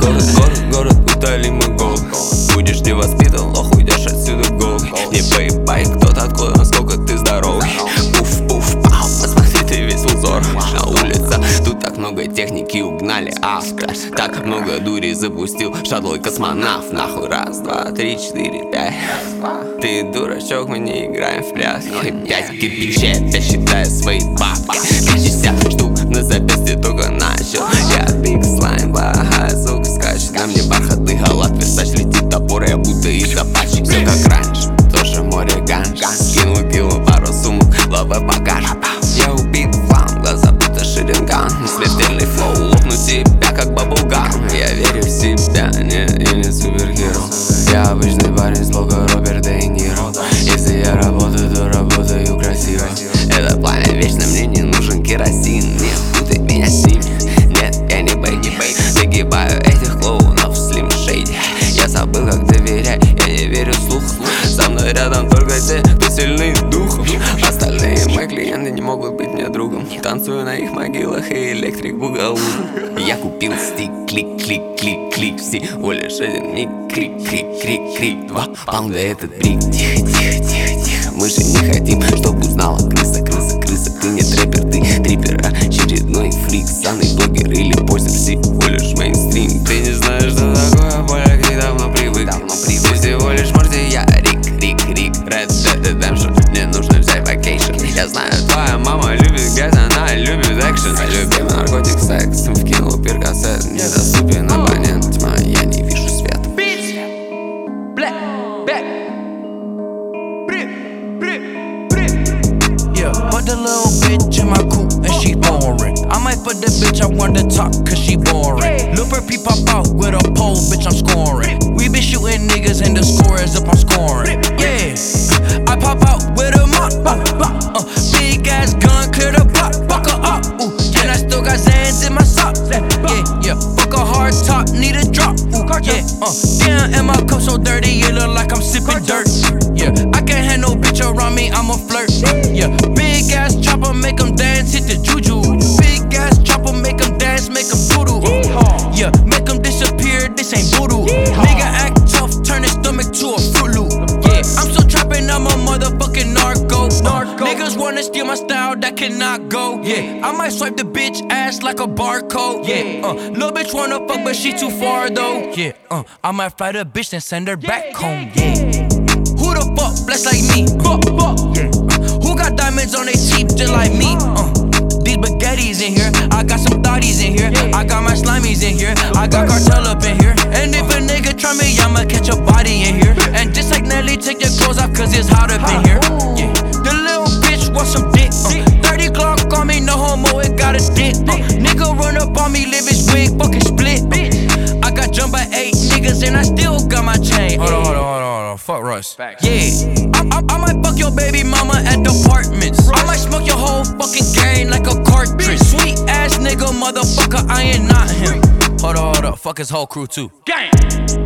город, утолим мы голод. Будешь не воспитан, лох, уйдешь отсюда голый. Не поебай, кто-то откуда, насколько ты здоровый. Пуф, пау, посмотри, ты весь в узор. На улицах тут так много техники, угнали авто. Так много дури запустил шадлой космонавт. Нахуй, раз, два, три, четыре, пять. Ты дурачок, мы не играем в пляски. 5 кирпичей, опять считаю свои бабки. 50 штук на запястье только начал. Я биг слайм, плохая сука скачет. На мне бархатный халат, Версач летит топор, я будто из апачи. Все как раньше, тоже море ганж. Кинул пару сумок, лава багаж. Я убит вам, глаза будто шеринган. Смертельный флоу, лопну тебя как баблгам. Я верю в себя, нет, я не супергерой. Я обычный парень с лого Роберт Де Ниро. Если я работаю, то работаю красиво. Это пламя вечно, мне не нужен керосин. Нет, путай меня с ними. Нет, я не бейби. Загибаю этих клоунов в Slim Shady. Я забыл, как доверять, я не верю вслух. Со мной рядом только те, кто сильный духом. Остальные мои клиенты не могут быть мне другом. Танцую на их могилах и электрик бугалу. Я купил стик, клик, всего лишь один миг. Крик, 2 паунда этот брик. Тихо, мы же не хотим, чтобы узнала крыса. Ты не трэпер, ты трипер, очередной фрик. Санный блогер или позер, всего лишь мейнстрим. Ты не знаешь, что такое поляк, ты давно привык. Ты всего лишь Морти, я Рик. Red Dead Redemption, мне нужно взять вакейшн. Я знаю, твоя мама любит грязь, она любит экшен. Любимый наркотик, секс, вкинул перкасет. Недоступен абонент, тьма, я не вижу света. Yeah, but the little bitch in my coupe and she boring. I might put the bitch I want to talk cause she boring. Lil Burpee pop out with a pole, bitch I'm scoring. We been shooting niggas and the score is up, I'm scoring. Yeah, I pop out with a mop, big ass gun, clear the block, fuck her up. And I still got Zans in my socks. Yeah, fuck a hard top, need a drop. Yeah, damn, and my cup so dirty, it look like I'm sipping dirt. Yeah, I can't have no bitch around me, I'm a flirt. Yeah, big ass chopper, make them dance, hit the juju. Big ass chopper, make them dance, make them doodle. Yeah, make them disappear, this ain't voodoo. Nigga act tough, turn his stomach to a Fruit Loop. Yeah, I'm so trappin', I'm a motherfucking narco. Niggas wanna steal my style, that cannot go. Yeah, I might swipe the bitch ass like a barcode. Yeah, little bitch wanna fuck, but she too far though. Yeah, I might fly the bitch and send her back home. Yeah, who the fuck blessed like me? Yeah, who got diamonds on their teeth just like me? These baguettes in here, I got some thotties in here. I got my slimies in here, I got cartel up in here. And if a nigga try me, I'ma catch a body in here. And just like Nelly, take your clothes off cause it's hot up in here. Yeah, the little bitch wants some dick. 30 Glock on me, no homo, it got a dick. Nigga run up on me, live his wig, fucking split. I got jumped by 8 niggas and I still got my chain. Hold on, fuck Russ. Yeah, I might fuck your baby mama at the apartments. I might smoke your whole fucking gang like a cartridge. Sweet ass nigga, motherfucker, I ain't not him. Hold up, fuck his whole crew too. Gang.